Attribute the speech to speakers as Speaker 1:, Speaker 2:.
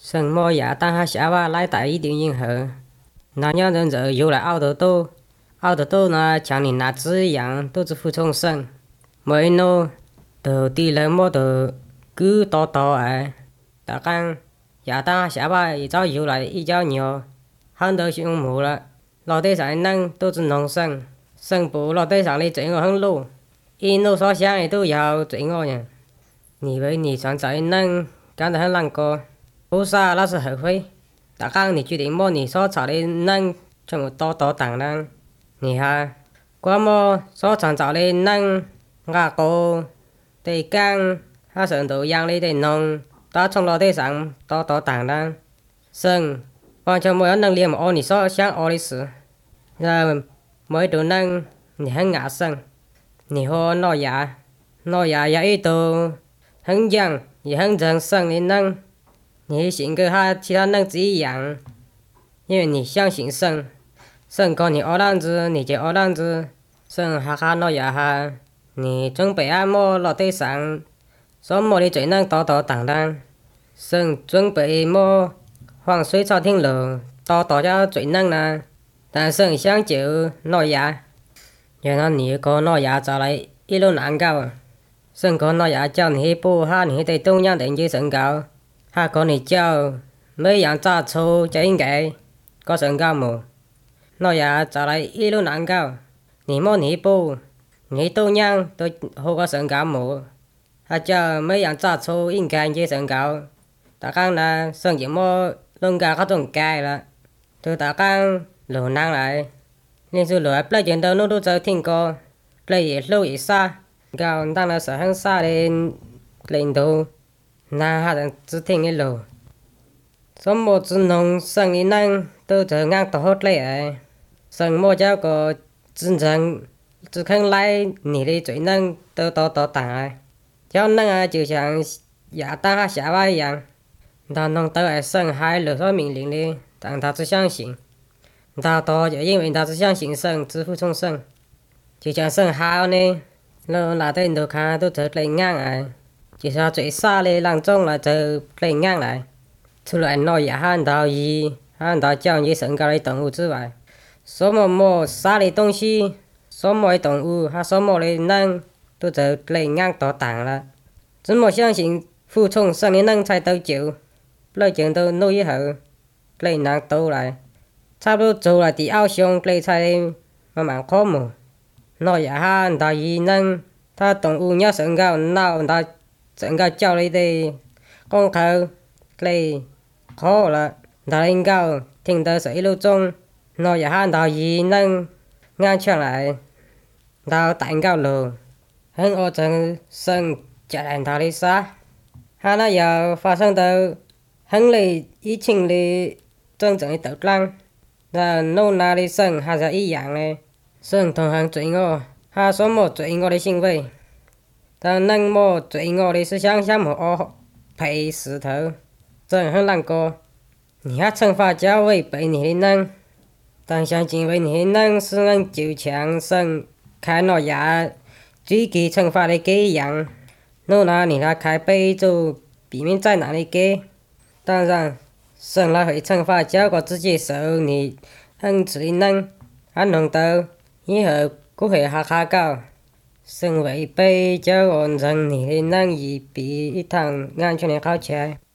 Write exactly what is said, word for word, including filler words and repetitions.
Speaker 1: sân mô giả tăng ha xá ba lại tại ý tự nhiên hở nó nhớ đến giờ dù là ao đầu tô ao đầu tô nó chẳng nên nát dữ dạng tô chỉ phụ trong sân mới nô từ tỷ lệ mô từ cứ to to à ta căn giả tăng ha xá ba ý cháu dù lại ý cháu nhiều hơn đỡ chuyện mù là lò tê sản năng tô chỉ nông sân sân bố lò tê sản lấy chuyện ở hơn lô ý nô so sáng này tô giàu chuyện ngô nha你为你想找能干得很难过，不是啊，那是后悔。大刚你决定么？你所找的能全部多多当然，你看，我么所创造的能，我个对干，他上头养的的农，打从老地上多多当然，生完全没有能力么？按你所想按的事，然后每度能你很牙生，你和老牙，老牙也一度。很讲也很正生的能，你性格和其他能子一样，因为你相信神，神告你二郎子，你就二郎子，神哈哈诺呀哈，你准备按摩落地上，什么的最能多多当当，神准备么黄水草挺路，多多就最能啦，但神想就诺呀，原来你个诺呀找来一路难搞。sân có nói giả cho你不哈你得中央定住身高，哈個你教每樣揸粗就應該個身高冇，nói giả就嚟一路難搞，你摸你不你中央都好個身高冇，哈教每樣揸粗應該住身高，大家呢上節目弄個嗰種計啦，對大家路難嚟，連續來不見到我都就聽過，嚟越路越沙。gạo đang là sở hăng xa lên lên đồ na hạ đang chỉ thiên cái lô số một chỉ nông sân ý năng tôi chờ ngang tổ hốt lấy ấy sân một cháu có chân chân chỉ khăn lại nỉ đi chuỗi năng tôi to to tặng ấy cháu năng à chịu chẳng giả ta hạ xả vai dạng ta nông tới ấy sân hai lửa số mình liền đi tặng ta chỉ相信ta to就因为他只相信神只服从神就像神好呢nó là tên đồ khá tôi trở lên ngang lại chỉ sao chuyện xa lên làng trong là trở lên ngang lại thu lại nói giả hắn đạo gì hắn đạo教như sân cao lấy động物之外số một một xa lấy东西số một động物hay số một lấy năng tôi trở lên ngang tỏ tảng là chỉ một相信服从神的能才得救lời chuyện tôi nói với họ lên năng tu lại差不多做了第二项来才慢慢khó mù nói giả hắn đạo gì năng ta động物nhớ sân cao nào ta sân cao cho lấy đi con khờ lấy khó là ta lên cao thỉnh tới sự lưu trong nói giả hắn đạo gì năng ngang trở lại ta tại cao lù hơn ở trong sân trở lại ta đi xa hắn nói giờ phát sinh từ hắn lấy ý trình đi chân正tự lăng là nô na đi sân hay là ý dạng này sân thường hàng chuyện ngô ha số một chuyện ngô đi sinh vậy ta năng một chuyện ngô đi思想想một phải sự thở真很难过你还惩罚教会被你的能但相信为你的能是能就强生看到呀自己惩罚的给样那哪你来开杯就避免在哪里给当然生来会惩罚教过自己受你很最能很能得以后cũng phải hạ khá cao sân vậy bây giờ còn rằng你năng gì bị thằng ngang cho nên khao chạy